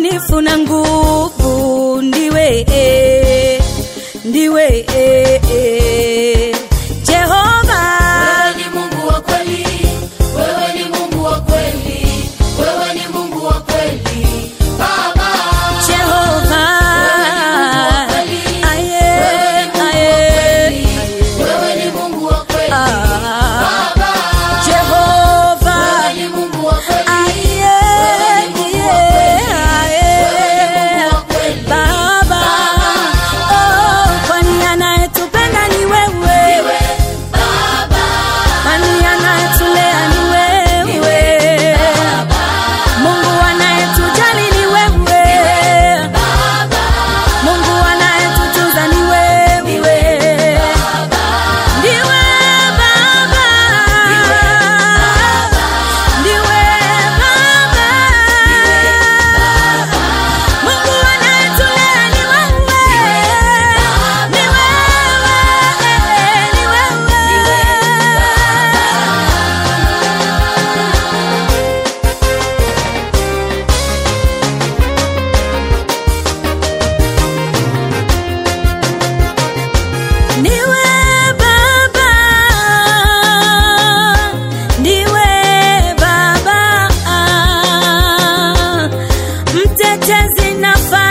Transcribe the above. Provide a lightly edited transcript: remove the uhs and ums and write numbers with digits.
mwaminifu na nguvu, ndiwe Jehova. Wewe ni Mungu wa kweli, wewe ni Mungu wa kweli, wewe ni Mungu wa kweli Baba. Jehova, wewe ni Mungu wa kweli Baba. Jehova, wewe ni Mungu wa kweli, Baba. Oh, kwani anayetupenda ni wewe, kwani anayetulea ni wewe, Mungu anayetujali ni wewe, Mungu anayetutunza ni wewe, ndiwe Baba, ndiwe Baba, Mungu anayetulea ni wewe, ni Niwe Baba, ndiwe Baba, mtetezi na